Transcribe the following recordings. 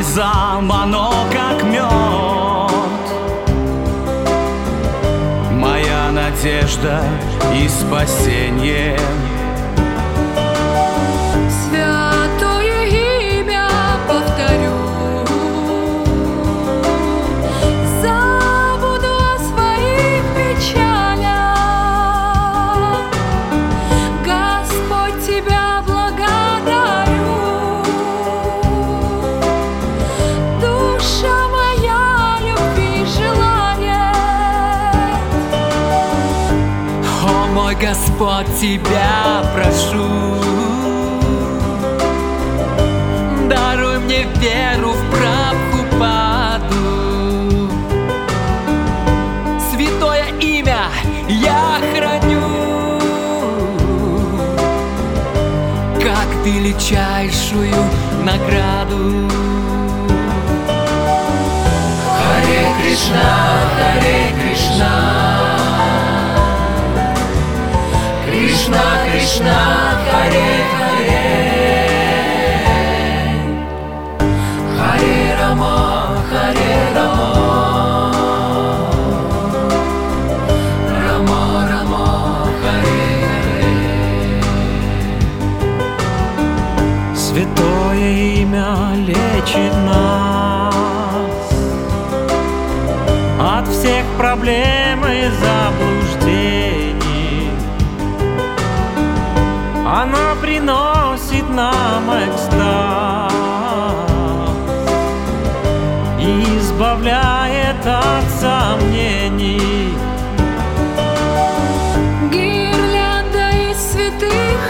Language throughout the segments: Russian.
бальзам, оно как мед, моя надежда и спасение. Святое имя повторю, забуду о своих печалях. Господь, Тебя благодарю. Душа моя любви желает. О мой Господь, Тебя прошу, даруй мне веру в Прабхупаду. Святое имя я храню, как величайшую награду. Харе Кришна, Харе Кришна, Кришна Кришна, Харе Харе, Харе Рама, Харе Рама, Рама Рама, Харе Харе. Святое имя лечит нас от всех проблем и заблуждений. Оно приносит нам экстаз и избавляет от сомнений. Гирлянда из святых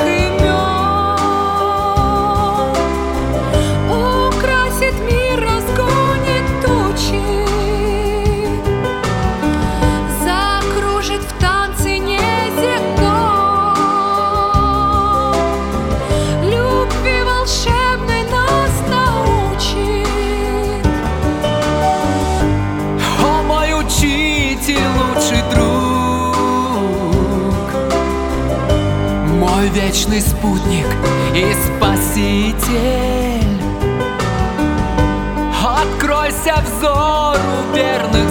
имен украсит мир, разгонит тучи, закружит в танце неземном, любви волшебной нас научит. О мой учитель, лучший друг, мой вечный спутник и спаситель, откройся взору верных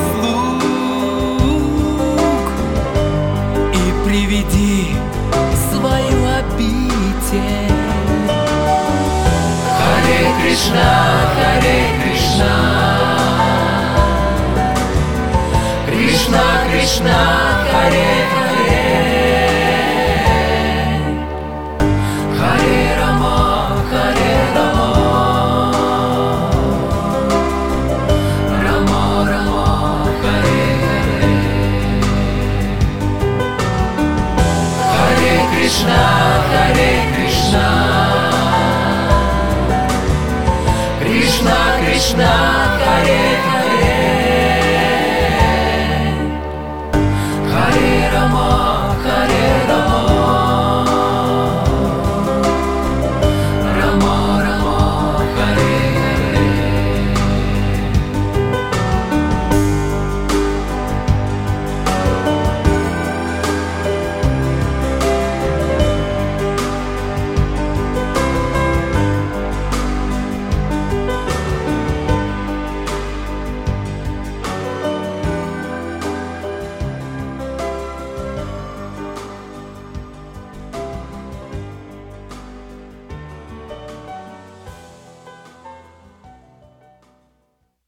слуг и приведи свою обитель. Харе Кришна, Харе Кришна,